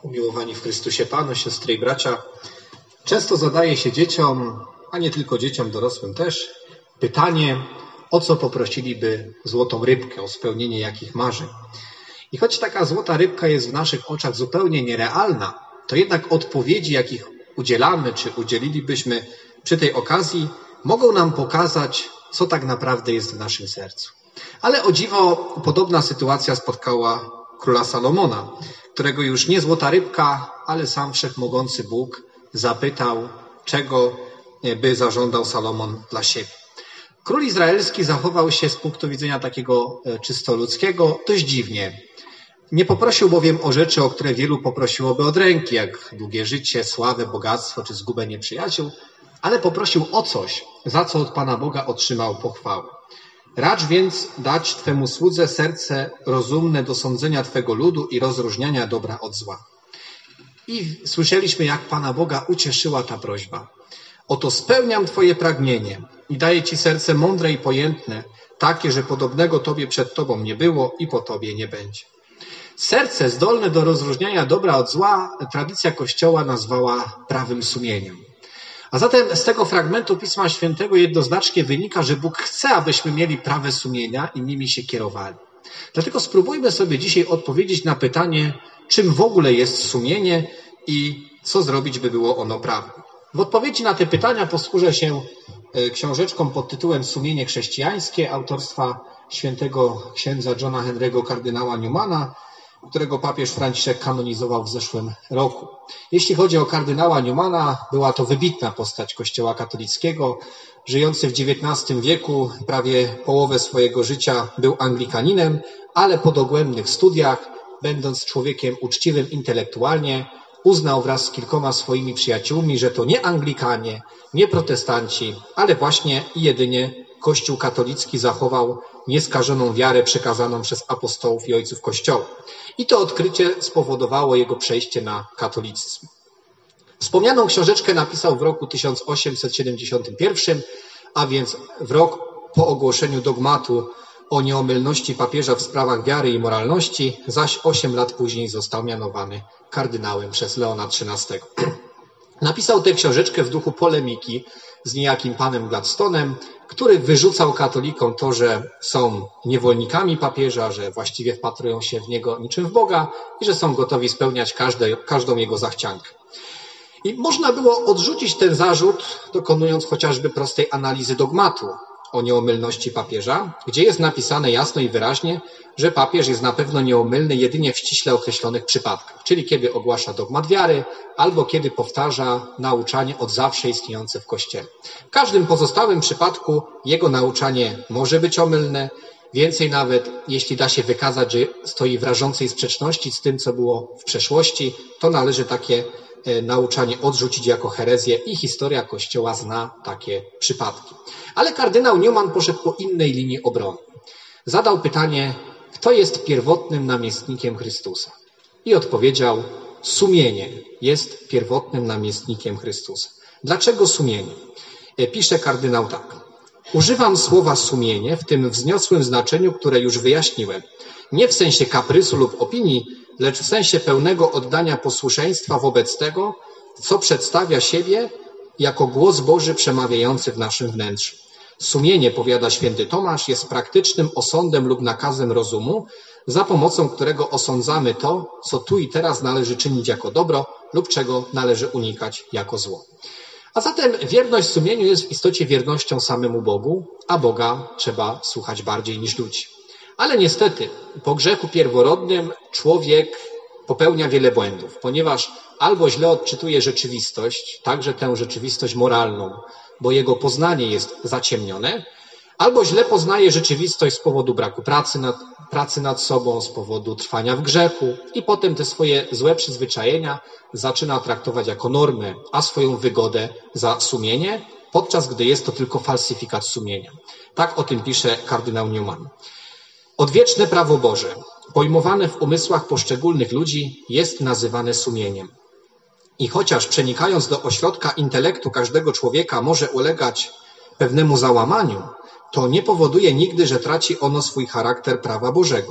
Umiłowani w Chrystusie Panu, siostry i bracia, często zadaje się dzieciom, a nie tylko dzieciom, dorosłym też, pytanie, o co poprosiliby złotą rybkę, o spełnienie jakich marzeń. I choć taka złota rybka jest w naszych oczach zupełnie nierealna, to jednak odpowiedzi, jakich udzielamy, czy udzielilibyśmy przy tej okazji, mogą nam pokazać, co tak naprawdę jest w naszym sercu. Ale o dziwo, podobna sytuacja spotkała króla Salomona, którego już nie złota rybka, ale sam wszechmogący Bóg zapytał, czego by zażądał Salomon dla siebie. Król izraelski zachował się z punktu widzenia takiego czysto ludzkiego dość dziwnie. Nie poprosił bowiem o rzeczy, o które wielu poprosiłoby od ręki, jak długie życie, sławę, bogactwo czy zgubę nieprzyjaciół, ale poprosił o coś, za co od Pana Boga otrzymał pochwałę. Racz więc dać Twemu słudze serce rozumne do sądzenia Twego ludu i rozróżniania dobra od zła. I słyszeliśmy, jak Pana Boga ucieszyła ta prośba. Oto spełniam Twoje pragnienie i daję Ci serce mądre i pojętne, takie, że podobnego Tobie przed Tobą nie było i po Tobie nie będzie. Serce zdolne do rozróżniania dobra od zła tradycja Kościoła nazwała prawym sumieniem. A zatem z tego fragmentu Pisma Świętego jednoznacznie wynika, że Bóg chce, abyśmy mieli prawe sumienia i nimi się kierowali. Dlatego spróbujmy sobie dzisiaj odpowiedzieć na pytanie, czym w ogóle jest sumienie i co zrobić, by było ono prawem. W odpowiedzi na te pytania posłużę się książeczką pod tytułem Sumienie chrześcijańskie autorstwa świętego księdza Johna Henry'ego kardynała Newmana, którego papież Franciszek kanonizował w zeszłym roku. Jeśli chodzi o kardynała Newmana, była to wybitna postać Kościoła katolickiego. Żyjący w XIX wieku, prawie połowę swojego życia był anglikaninem, ale po dogłębnych studiach, będąc człowiekiem uczciwym intelektualnie, uznał wraz z kilkoma swoimi przyjaciółmi, że to nie Anglikanie, nie protestanci, ale właśnie i jedynie Kościół katolicki zachował nieskażoną wiarę przekazaną przez apostołów i ojców Kościoła. I to odkrycie spowodowało jego przejście na katolicyzm. Wspomnianą książeczkę napisał w roku 1871, a więc w rok po ogłoszeniu dogmatu o nieomylności papieża w sprawach wiary i moralności, zaś 8 lat później został mianowany kardynałem przez Leona XIII. Napisał tę książeczkę w duchu polemiki z niejakim panem Gladstone'em, który wyrzucał katolikom to, że są niewolnikami papieża, że właściwie wpatrują się w niego niczym w Boga i że są gotowi spełniać każdą jego zachciankę. I można było odrzucić ten zarzut, dokonując chociażby prostej analizy dogmatu o nieomylności papieża, gdzie jest napisane jasno i wyraźnie, że papież jest na pewno nieomylny jedynie w ściśle określonych przypadkach, czyli kiedy ogłasza dogmat wiary albo kiedy powtarza nauczanie od zawsze istniejące w Kościele. W każdym pozostałym przypadku jego nauczanie może być omylne, więcej nawet, jeśli da się wykazać, że stoi w rażącej sprzeczności z tym, co było w przeszłości, to należy takie nauczanie odrzucić jako herezję i historia Kościoła zna takie przypadki. Ale kardynał Newman poszedł po innej linii obrony. Zadał pytanie, kto jest pierwotnym namiestnikiem Chrystusa? I odpowiedział, sumienie jest pierwotnym namiestnikiem Chrystusa. Dlaczego sumienie? Pisze kardynał tak. Używam słowa sumienie w tym wzniosłym znaczeniu, które już wyjaśniłem. Nie w sensie kaprysu lub opinii, lecz w sensie pełnego oddania posłuszeństwa wobec tego, co przedstawia siebie jako głos Boży przemawiający w naszym wnętrzu. Sumienie, powiada święty Tomasz, jest praktycznym osądem lub nakazem rozumu, za pomocą którego osądzamy to, co tu i teraz należy czynić jako dobro lub czego należy unikać jako zło. A zatem wierność sumieniu jest w istocie wiernością samemu Bogu, a Boga trzeba słuchać bardziej niż ludzi. Ale niestety po grzechu pierworodnym człowiek popełnia wiele błędów, ponieważ albo źle odczytuje rzeczywistość, także tę rzeczywistość moralną, bo jego poznanie jest zaciemnione, albo źle poznaje rzeczywistość z powodu braku pracy nad sobą, z powodu trwania w grzechu i potem te swoje złe przyzwyczajenia zaczyna traktować jako normę, a swoją wygodę za sumienie, podczas gdy jest to tylko falsyfikat sumienia. Tak o tym pisze kardynał Newman. Odwieczne prawo Boże, pojmowane w umysłach poszczególnych ludzi, jest nazywane sumieniem. I chociaż przenikając do ośrodka intelektu każdego człowieka może ulegać pewnemu załamaniu, to nie powoduje nigdy, że traci ono swój charakter prawa Bożego.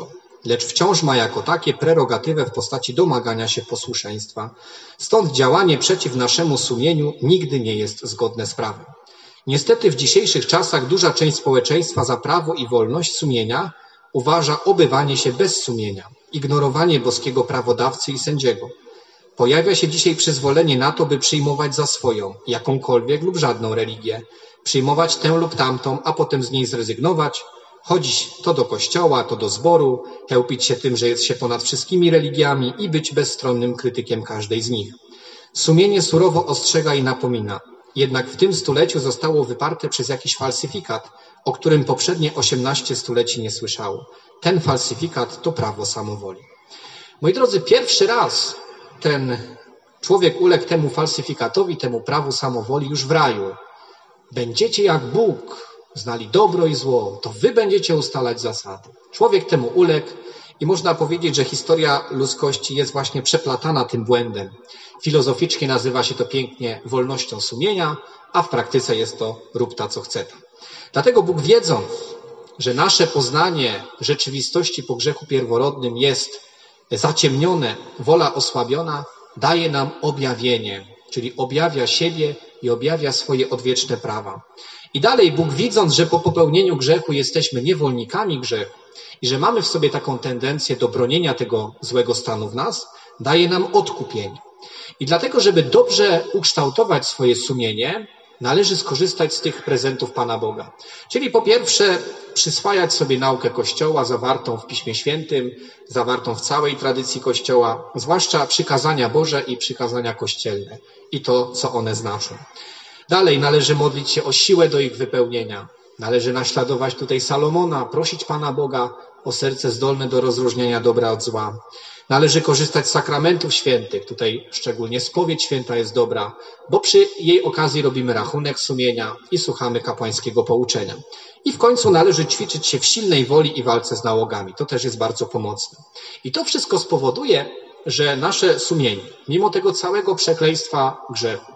lecz wciąż ma jako takie prerogatywę w postaci domagania się posłuszeństwa. Stąd działanie przeciw naszemu sumieniu nigdy nie jest zgodne z prawem. Niestety w dzisiejszych czasach duża część społeczeństwa za prawo i wolność sumienia uważa obywanie się bez sumienia, ignorowanie boskiego prawodawcy i sędziego. Pojawia się dzisiaj przyzwolenie na to, by przyjmować za swoją jakąkolwiek lub żadną religię, przyjmować tę lub tamtą, a potem z niej zrezygnować, chodzić to do kościoła, to do zboru, chełpić się tym, że jest się ponad wszystkimi religiami i być bezstronnym krytykiem każdej z nich. Sumienie surowo ostrzega i napomina. Jednak w tym stuleciu zostało wyparte przez jakiś falsyfikat, o którym poprzednie 18 stuleci nie słyszało. Ten falsyfikat to prawo samowoli. Moi drodzy, pierwszy raz ten człowiek uległ temu falsyfikatowi, temu prawu samowoli już w raju. Będziecie jak Bóg, znali dobro i zło, to wy będziecie ustalać zasady. Człowiek temu uległ i można powiedzieć, że historia ludzkości jest właśnie przeplatana tym błędem. Filozoficznie nazywa się to pięknie wolnością sumienia, a w praktyce jest to rób ta, co chce. Dlatego Bóg, wiedząc, że nasze poznanie rzeczywistości po grzechu pierworodnym jest zaciemnione, wola osłabiona, daje nam objawienie, czyli objawia siebie i objawia swoje odwieczne prawa. I dalej Bóg, widząc, że po popełnieniu grzechu jesteśmy niewolnikami grzechu i że mamy w sobie taką tendencję do bronienia tego złego stanu w nas, daje nam odkupienie. I dlatego, żeby dobrze ukształtować swoje sumienie, należy skorzystać z tych prezentów Pana Boga. Czyli po pierwsze przyswajać sobie naukę Kościoła zawartą w Piśmie Świętym, zawartą w całej tradycji Kościoła, zwłaszcza przykazania Boże i przykazania kościelne i to, co one znaczą. Dalej należy modlić się o siłę do ich wypełnienia. Należy naśladować tutaj Salomona, prosić Pana Boga o serce zdolne do rozróżniania dobra od zła. Należy korzystać z sakramentów świętych. Tutaj szczególnie spowiedź święta jest dobra, bo przy jej okazji robimy rachunek sumienia i słuchamy kapłańskiego pouczenia. I w końcu należy ćwiczyć się w silnej woli i walce z nałogami. To też jest bardzo pomocne. I to wszystko spowoduje, że nasze sumienie, mimo tego całego przekleństwa grzechu,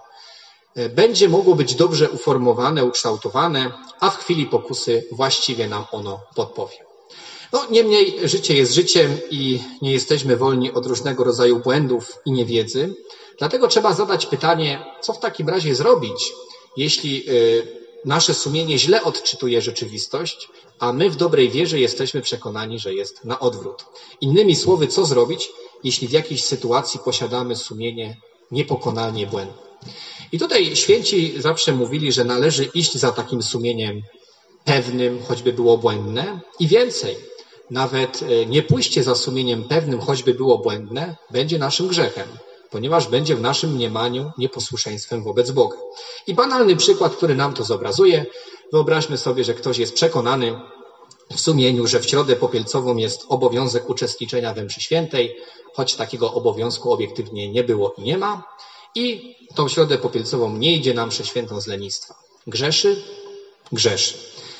będzie mogło być dobrze uformowane, ukształtowane, a w chwili pokusy właściwie nam ono podpowie. No, niemniej życie jest życiem i nie jesteśmy wolni od różnego rodzaju błędów i niewiedzy. Dlatego trzeba zadać pytanie, co w takim razie zrobić, jeśli nasze sumienie źle odczytuje rzeczywistość, a my w dobrej wierze jesteśmy przekonani, że jest na odwrót. Innymi słowy, co zrobić, jeśli w jakiejś sytuacji posiadamy sumienie niepokonalnie błędne. I tutaj święci zawsze mówili, że należy iść za takim sumieniem pewnym, choćby było błędne, i więcej. Nawet nie pójście za sumieniem pewnym, choćby było błędne, będzie naszym grzechem, ponieważ będzie w naszym mniemaniu nieposłuszeństwem wobec Boga. I banalny przykład, który nam to zobrazuje, wyobraźmy sobie, że ktoś jest przekonany w sumieniu, że w środę popielcową jest obowiązek uczestniczenia we mszy świętej, choć takiego obowiązku obiektywnie nie było i nie ma, i tą środę popielcową nie idzie na mszę świętą z lenistwa. Grzeszy? Grzeszy.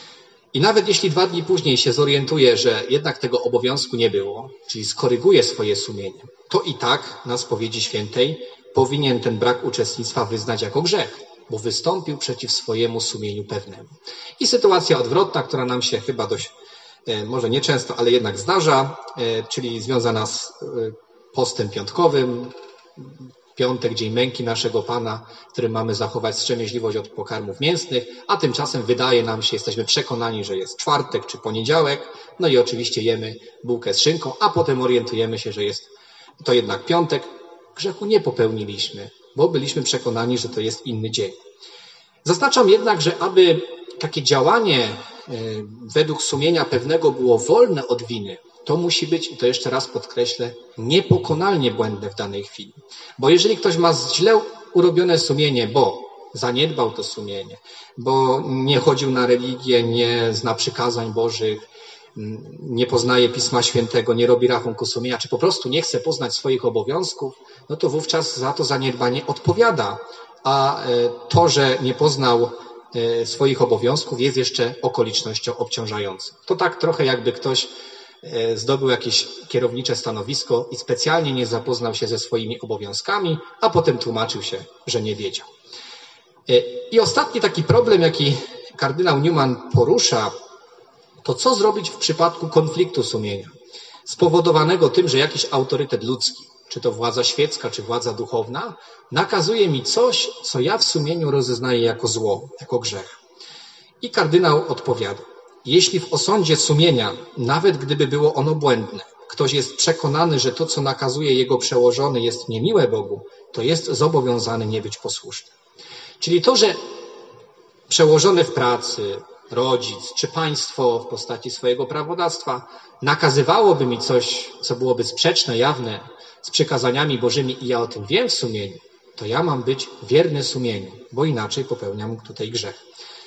I nawet jeśli 2 dni później się zorientuje, że jednak tego obowiązku nie było, czyli skoryguje swoje sumienie, to i tak na spowiedzi świętej powinien ten brak uczestnictwa wyznać jako grzech, bo wystąpił przeciw swojemu sumieniu pewnemu. I sytuacja odwrotna, która nam się chyba dość, może nie często, ale jednak zdarza, czyli związana z postem piątkowym, piątek, dzień męki naszego Pana, w którym mamy zachować wstrzemięźliwość od pokarmów mięsnych, a tymczasem wydaje nam się, jesteśmy przekonani, że jest czwartek czy poniedziałek, no i oczywiście jemy bułkę z szynką, a potem orientujemy się, że jest to jednak piątek. Grzechu nie popełniliśmy, bo byliśmy przekonani, że to jest inny dzień. Zaznaczam jednak, że aby takie działanie według sumienia pewnego było wolne od winy, to musi być, i to jeszcze raz podkreślę, niepokonalnie błędne w danej chwili. Bo jeżeli ktoś ma źle urobione sumienie, bo zaniedbał to sumienie, bo nie chodził na religię, nie zna przykazań Bożych, nie poznaje Pisma Świętego, nie robi rachunku sumienia, czy po prostu nie chce poznać swoich obowiązków, no to wówczas za to zaniedbanie odpowiada. A to, że nie poznał swoich obowiązków, jest jeszcze okolicznością obciążającą. To tak trochę jakby ktoś zdobył jakieś kierownicze stanowisko i specjalnie nie zapoznał się ze swoimi obowiązkami, a potem tłumaczył się, że nie wiedział. I ostatni taki problem, jaki kardynał Newman porusza, to co zrobić w przypadku konfliktu sumienia. spowodowanego tym, że jakiś autorytet ludzki, czy to władza świecka, czy władza duchowna, nakazuje mi coś, co ja w sumieniu rozeznaję jako zło, jako grzech. I kardynał odpowiada, jeśli w osądzie sumienia, nawet gdyby było ono błędne, ktoś jest przekonany, że to, co nakazuje jego przełożony, jest niemiłe Bogu, to jest zobowiązany nie być posłuszny. Czyli to, że przełożony w pracy, rodzic czy państwo w postaci swojego prawodawstwa nakazywałoby mi coś, co byłoby sprzeczne, jawne z przykazaniami Bożymi i ja o tym wiem w sumieniu, to ja mam być wierny sumieniu, bo inaczej popełniam tutaj grzech.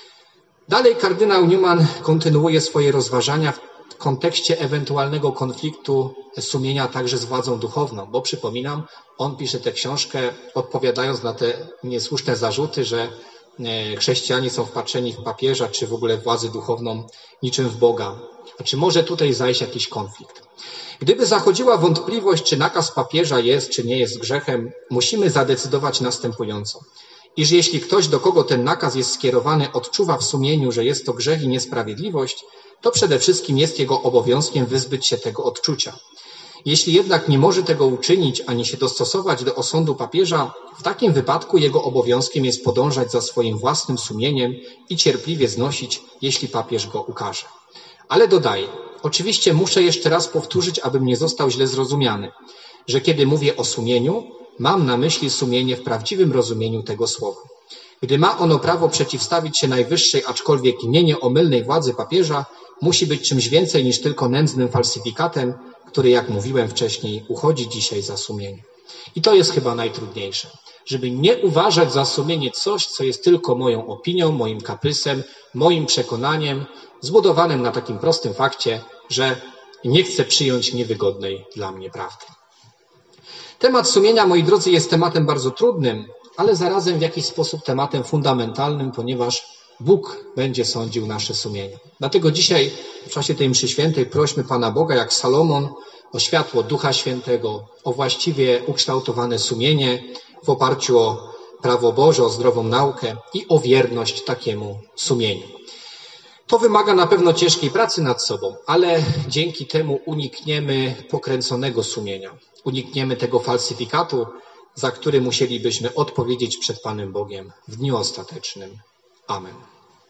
Dalej kardynał Newman kontynuuje swoje rozważania w kontekście ewentualnego konfliktu sumienia także z władzą duchowną, bo przypominam, on pisze tę książkę odpowiadając na te niesłuszne zarzuty, że chrześcijanie są wpatrzeni w papieża, czy w ogóle władzę duchowną niczym w Boga. A czy może tutaj zajść jakiś konflikt? Gdyby zachodziła wątpliwość, czy nakaz papieża jest, czy nie jest grzechem, musimy zadecydować następująco. Iż jeśli ktoś, do kogo ten nakaz jest skierowany, odczuwa w sumieniu, że jest to grzech i niesprawiedliwość, to przede wszystkim jest jego obowiązkiem wyzbyć się tego odczucia. Jeśli jednak nie może tego uczynić, ani się dostosować do osądu papieża, w takim wypadku jego obowiązkiem jest podążać za swoim własnym sumieniem i cierpliwie znosić, jeśli papież go ukaże. Ale dodaję, oczywiście muszę jeszcze raz powtórzyć, abym nie został źle zrozumiany, że kiedy mówię o sumieniu, mam na myśli sumienie w prawdziwym rozumieniu tego słowa. Gdy ma ono prawo przeciwstawić się najwyższej, aczkolwiek nie nieomylnej władzy papieża, musi być czymś więcej niż tylko nędznym falsyfikatem, który, jak mówiłem wcześniej, uchodzi dzisiaj za sumienie. I to jest chyba najtrudniejsze, żeby nie uważać za sumienie coś, co jest tylko moją opinią, moim kaprysem, moim przekonaniem, zbudowanym na takim prostym fakcie, że nie chcę przyjąć niewygodnej dla mnie prawdy. Temat sumienia, moi drodzy, jest tematem bardzo trudnym, ale zarazem w jakiś sposób tematem fundamentalnym, ponieważ Bóg będzie sądził nasze sumienie. Dlatego dzisiaj w czasie tej mszy świętej prośmy Pana Boga, jak Salomon, o światło Ducha Świętego, o właściwie ukształtowane sumienie w oparciu o prawo Boże, o zdrową naukę i o wierność takiemu sumieniu. To wymaga na pewno ciężkiej pracy nad sobą, ale dzięki temu unikniemy pokręconego sumienia. Unikniemy tego falsyfikatu, za który musielibyśmy odpowiedzieć przed Panem Bogiem w dniu ostatecznym. Amen.